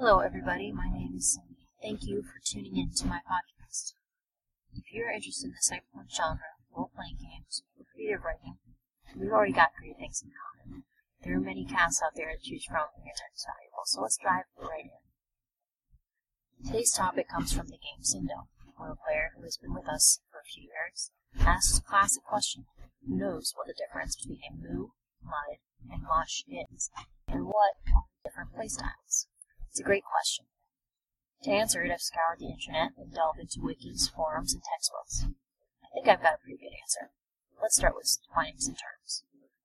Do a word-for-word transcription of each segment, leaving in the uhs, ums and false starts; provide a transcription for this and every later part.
Hello everybody, my name is Cindy. Thank you for tuning in to my podcast. If you're interested in the cyberpunk genre, role-playing games, or creative writing, we've already got great things in common. There are many casts out there to choose from and your time is valuable, so let's dive right in. Today's topic comes from the game Syndome, where a player who has been with us for a few years asks a classic question: who knows what the difference between a moo, mud, and mush is, and what are the different playstyles? It's a great question. To answer it, I've scoured the internet and delved into wikis, forums, and textbooks. I think I've got a pretty good answer. Let's start with defining some terms.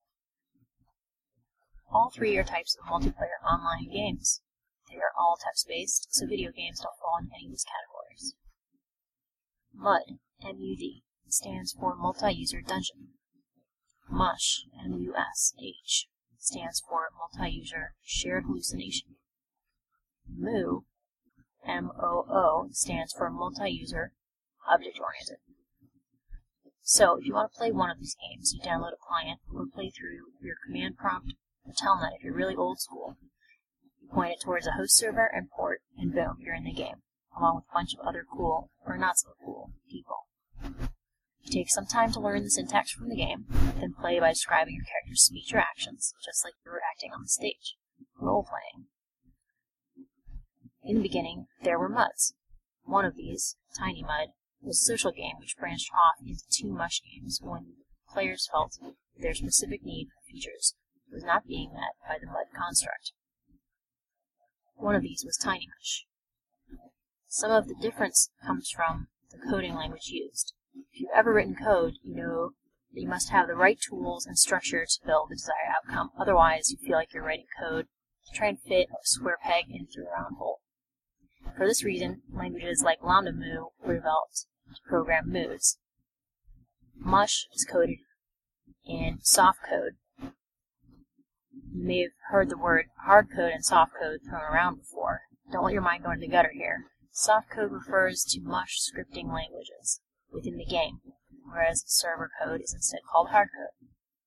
All three are types of multiplayer online games. They are all text-based, so video games don't fall in any of these categories. MUD, M U D, stands for Multi-User Dungeon. MUSH, M U S H, stands for Multi-User Shared Hallucination. moo, M O O, stands for Multi-User Object-Oriented. So, if you want to play one of these games, you download a client or play through your command prompt or telnet if you're really old school. You point it towards a host server and port, and boom, you're in the game, along with a bunch of other cool, or not so cool, people. You take some time to learn the syntax from the game, then play by describing your character's speech or actions, just like you were acting on the stage. Role-playing. In the beginning, there were MUDs. One of these, Tiny Mud, was a social game which branched off into two mush games when players felt that their specific need for features was not being met by the MUD construct. One of these was Tiny Mush. Some of the difference comes from the coding language used. If you've ever written code, you know that you must have the right tools and structure to build the desired outcome. Otherwise, you feel like you're writing code to try and fit a square peg into a round hole. For this reason, languages like LambdaMoo were developed to program moods. Mush is coded in softcode. You may have heard the word hardcode and softcode thrown around before. Don't let your mind go into the gutter here. Softcode refers to mush scripting languages within the game, whereas server code is instead called hardcode.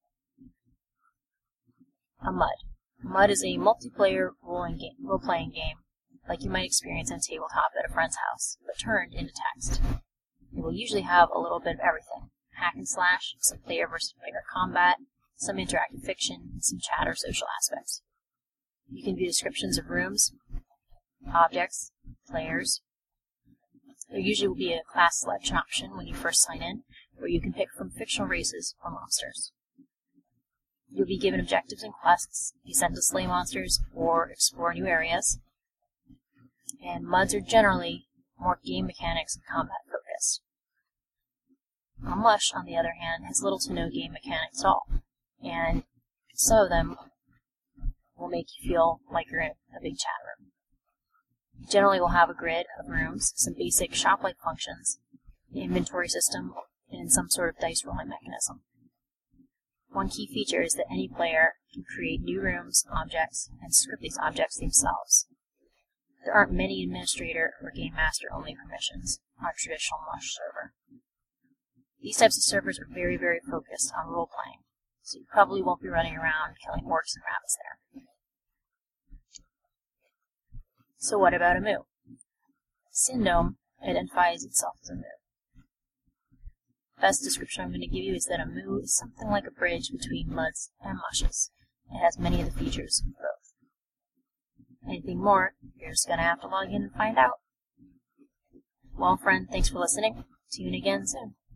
A MUD. MUD is a multiplayer role-playing game like you might experience on a tabletop at a friend's house, but turned into text. It will usually have a little bit of everything: hack and slash, some player versus player combat, some interactive fiction, and some chat or social aspects. You can view descriptions of rooms, objects, players. There usually will be a class selection option when you first sign in, where you can pick from fictional races or monsters. You'll be given objectives and quests, be sent to slay monsters, or explore new areas. And MUDs are generally more game mechanics and combat focused. A mush, on the other hand, has little to no game mechanics at all, and some of them will make you feel like you're in a big chat room. You generally will have a grid of rooms, some basic shop-like functions, an inventory system, and some sort of dice rolling mechanism. One key feature is that any player can create new rooms, objects, and script these objects themselves. There aren't many administrator or game master only permissions on a traditional mush server. These types of servers are very, very focused on role-playing, so you probably won't be running around killing orcs and rabbits there. So what about a moo? Syndome identifies itself as a moo. The best description I'm going to give you is that a moo is something like a bridge between MUDs and mushes. It has many of the features of both. Anything more, you're just going to have to log in and find out. Well, friend, thanks for listening. Tune in again soon.